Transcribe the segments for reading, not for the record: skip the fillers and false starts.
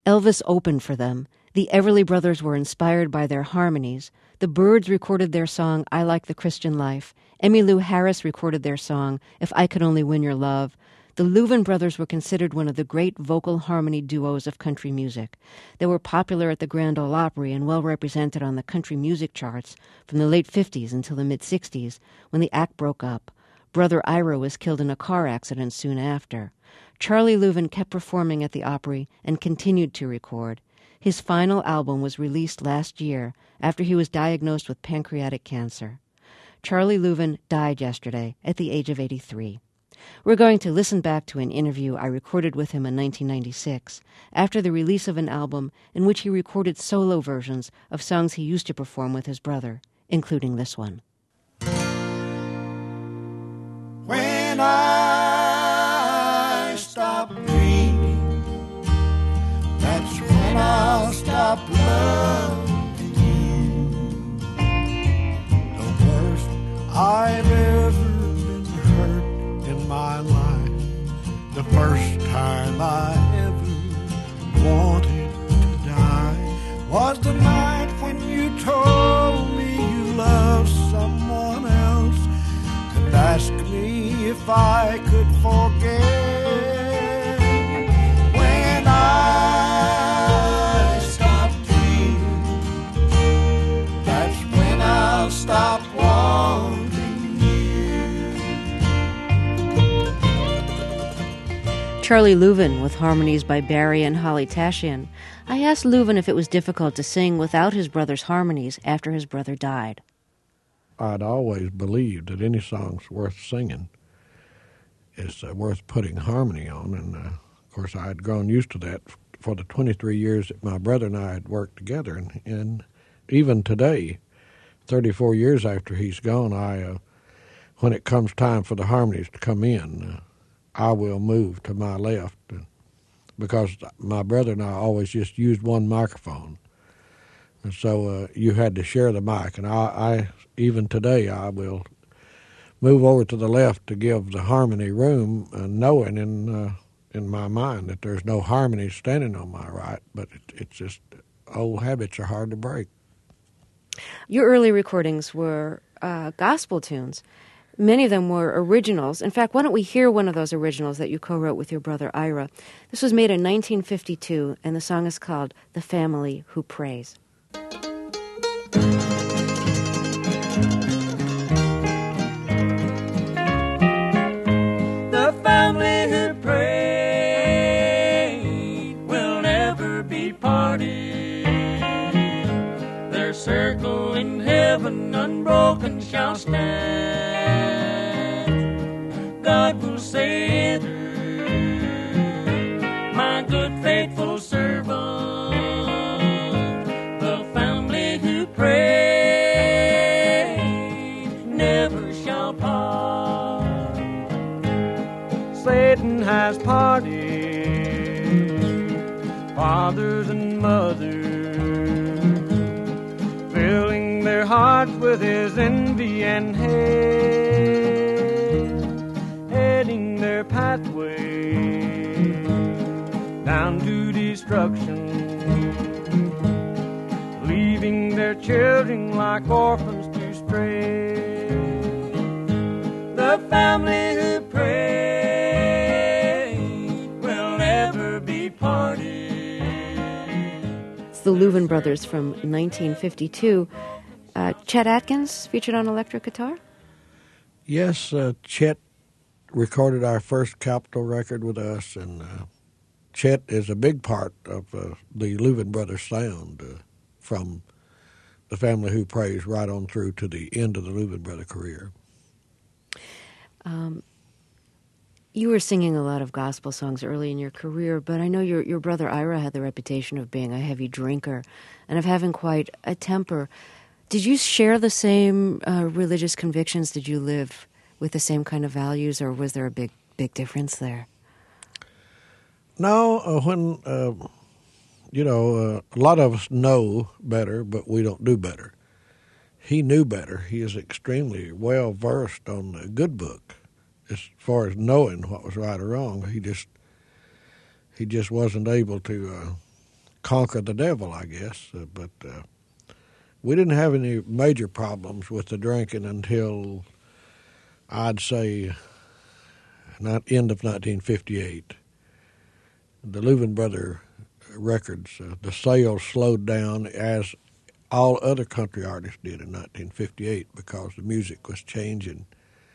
Elvis opened for them. The Everly Brothers were inspired by their harmonies. The Byrds recorded their song, I Like the Christian Life. Emmylou Harris recorded their song, If I Could Only Win Your Love. The Louvin Brothers were considered one of the great vocal harmony duos of country music. They were popular at the Grand Ole Opry and well represented on the country music charts from the late 50s until the mid-60s, when the act broke up. Brother Ira was killed in a car accident soon after. Charlie Louvin kept performing at the Opry and continued to record. His final album was released last year after he was diagnosed with pancreatic cancer. Charlie Louvin died yesterday at the age of 83. We're going to listen back to an interview I recorded with him in 1996 after the release of an album in which he recorded solo versions of songs he used to perform with his brother, including this one. When I stop dreaming, that's when I'll stop loving you. The worst I've ever been hurt in my life, the first time I ever wanted to die, was the night when you told me you loved someone else, and asked me if I could forget. When I stop dreaming, that's when I'll stop wanting. Charlie Louvin with harmonies by Barry and Holly Tashian. I asked Louvin if it was difficult to sing without his brother's harmonies after his brother died. I'd always believed that any song's worth singing is worth putting harmony on, and of course I had grown used to that for the 23 years that my brother and I had worked together, and even today, 34 years after he's gone, when it comes time for the harmonies to come in, I will move to my left because my brother and I always just used one microphone. And so you had to share the mic. And I even today, I will move over to the left to give the harmony room, knowing in my mind that there's no harmony standing on my right, but it's just old habits are hard to break. Your early recordings were gospel tunes. Many of them were originals. In fact, why don't we hear one of those originals that you co-wrote with your brother Ira? This was made in 1952, and the song is called The Family Who Prays. The family who prayed will never be parted. Their circle in heaven unbroken shall stand. God will say through my good faithful servant, the family who prayed never shall part. Satan has parted fathers and mothers, filling their hearts with his envy and hate, heading their pathway down to destruction, leaving their children like orphans to stray. The family who prayed will never be parted. It's the Louvin Brothers from 1952. Chet Atkins featured on electric guitar? Yes, Chet recorded our first Capitol record with us, and Chet is a big part of the Louvin Brothers sound from the family who prays right on through to the end of the Louvin Brother career. You were singing a lot of gospel songs early in your career, but I know your brother Ira had the reputation of being a heavy drinker and of having quite a temper. Did you share the same religious convictions? Did you live with the same kind of values, or was there a big difference there? No, when, a lot of us know better, but we don't do better. He knew better. He is extremely well-versed on the good book as far as knowing what was right or wrong. He just wasn't able to conquer the devil, I guess. But we didn't have any major problems with the drinking until, I'd say, end of 1958. The Louvin Brother records, the sales slowed down as all other country artists did in 1958 because the music was changing.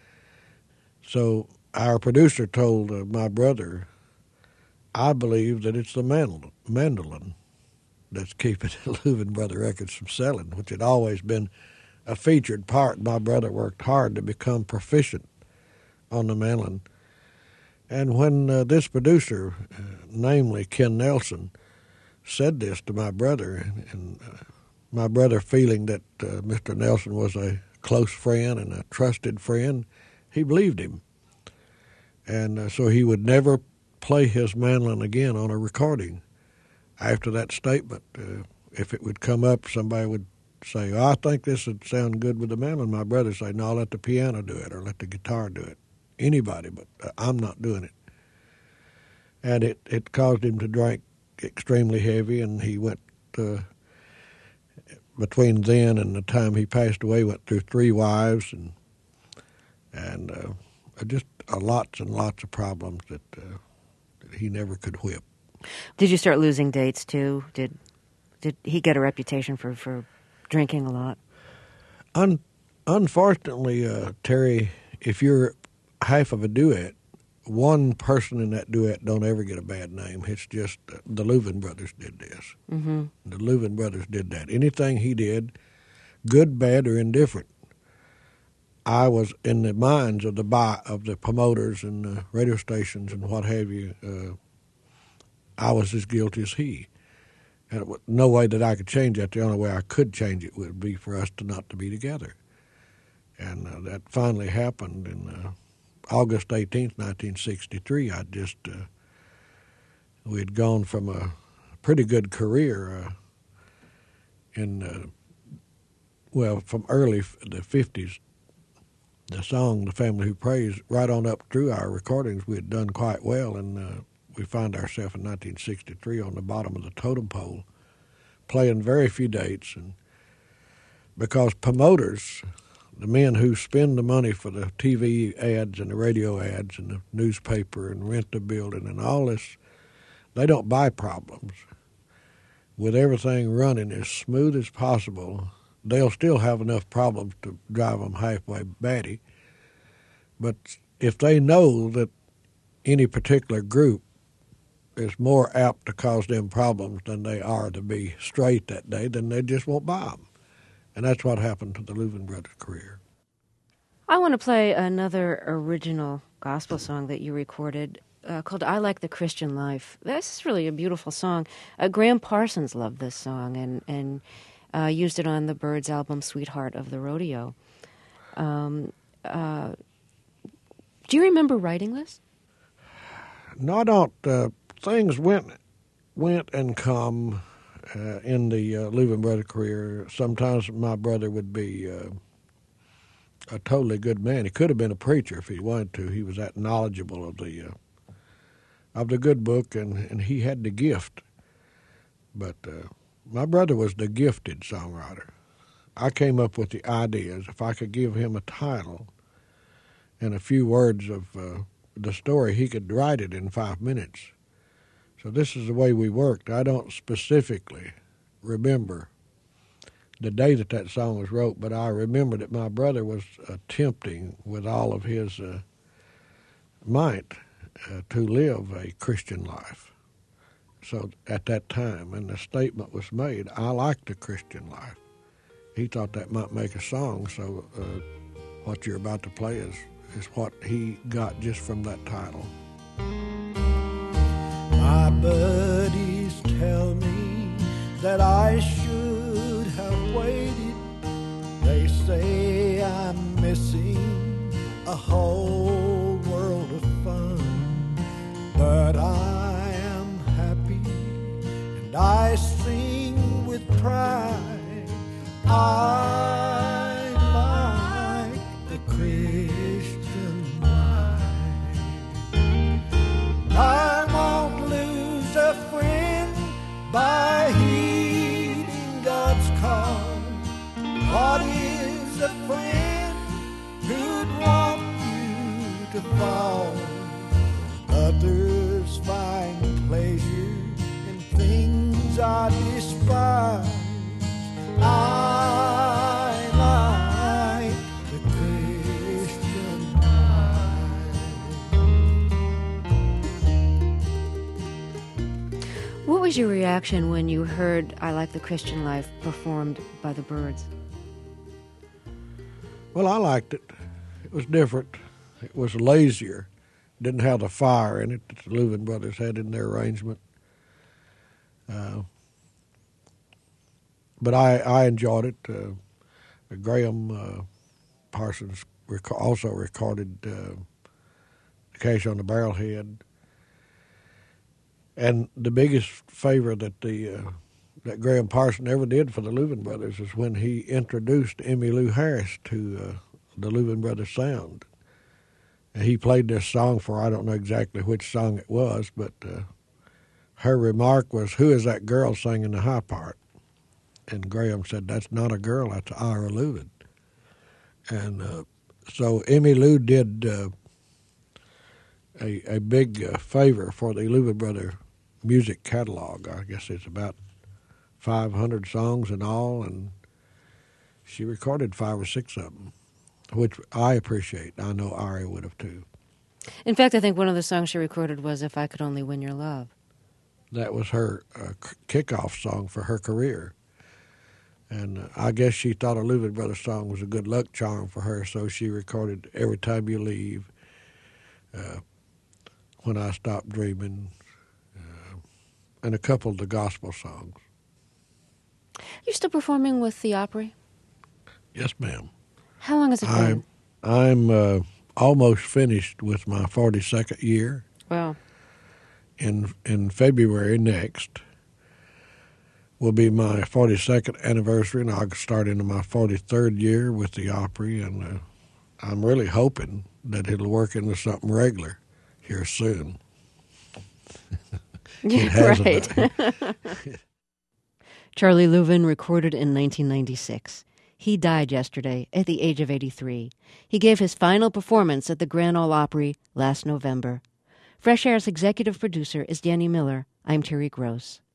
So our producer told my brother, I believe that it's the mandolin that's keeping the Louvin Brother records from selling, which had always been a featured part. My brother worked hard to become proficient on the mandolin. And when this producer, namely Ken Nelson, said this to my brother, and my brother feeling that Mr. Nelson was a close friend and a trusted friend, he believed him. And so he would never play his mandolin again on a recording. After that statement, if it would come up, somebody would say, I think this would sound good with the mandolin. My brother would say, no, let the piano do it or let the guitar do it. Anybody, but I'm not doing it. And it caused him to drink extremely heavy, and he went, between then and the time he passed away, went through 3 wives and just lots and lots of problems that he never could whip. Did you start losing dates too? Did he get a reputation for drinking a lot? Unfortunately, Terry, if you're half of a duet, one person in that duet don't ever get a bad name. It's just the Louvin Brothers did this. Mm-hmm. The Louvin Brothers did that. Anything he did, good, bad, or indifferent, I was in the minds of the promoters and the radio stations and what have you. I was as guilty as he. And no way that I could change that. The only way I could change it would be for us not to be together. And that finally happened in August 18th, 1963. We had gone from a pretty good career from early the 50s. The song, The Family Who Prays, right on up through our recordings, we had done quite well, and we found ourselves in 1963 on the bottom of the totem pole, playing very few dates, and because promoters, the men who spend the money for the TV ads and the radio ads and the newspaper and rent the building and all this, they don't buy problems. With everything running as smooth as possible, they'll still have enough problems to drive them halfway batty. But if they know that any particular group is more apt to cause them problems than they are to be straight that day, then they just won't buy them. And that's what happened to the Louvin Brothers' career. I want to play another original gospel song that you recorded called I Like the Christian Life. This is really a beautiful song. Graham Parsons loved this song and used it on the Byrds album Sweetheart of the Rodeo. Do you remember writing this? No, I don't. Things went and come in the Louvin Brother career. Sometimes my brother would be a totally good man. He could have been a preacher if he wanted to. He was that knowledgeable of the good book, and he had the gift. But my brother was the gifted songwriter. I came up with the ideas. If I could give him a title and a few words of the story, he could write it in 5 minutes. So this is the way we worked. I don't specifically remember the day that song was wrote, but I remember that my brother was attempting with all of his might to live a Christian life. So at that time, and the statement was made, I like the Christian life. He thought that might make a song, so what you're about to play is what he got just from that title. My buddies tell me that I should have waited. They say I'm missing a whole world of fun, but I am happy and I sing with pride. I like the Christian life. I won't lose a friend by I despise. I like the Christian life. What was your reaction when you heard I Like the Christian Life performed by the Byrds? Well, I liked it. It was different. It was lazier. Didn't have the fire in it that the Louvin brothers had in their arrangement. But I enjoyed it. Graham Parsons also recorded Cash on the Barrelhead. And the biggest favor that that Graham Parsons ever did for the Louvin brothers is when he introduced Emmylou Harris to the Louvin brothers sound. And he played this song for, I don't know exactly which song it was, but her remark was, "Who is that girl singing the high part?" And Graham said, "That's not a girl, that's Ira Louvin." And so Emmylou did a big favor for the Louvin brother music catalog. I guess it's about 500 songs in all, and she recorded 5 or 6 of them, which I appreciate. I know Ari would have too. In fact, I think one of the songs she recorded was If I Could Only Win Your Love. That was her kickoff song for her career. And I guess she thought a Louvin Brothers song was a good luck charm for her, so she recorded Every Time You Leave, When I Stop Dreaming, and a couple of the gospel songs. You still performing with the Opry? Yes, ma'am. How long has it been? I'm almost finished with my 42nd year. Wow. In February next will be my 42nd anniversary, and I'll start into my 43rd year with the Opry, and I'm really hoping that it'll work into something regular here soon. Right. Charlie Louvin recorded in 1996. He died yesterday at the age of 83. He gave his final performance at the Grand Ole Opry last November. Fresh Air's executive producer is Danny Miller. I'm Terry Gross.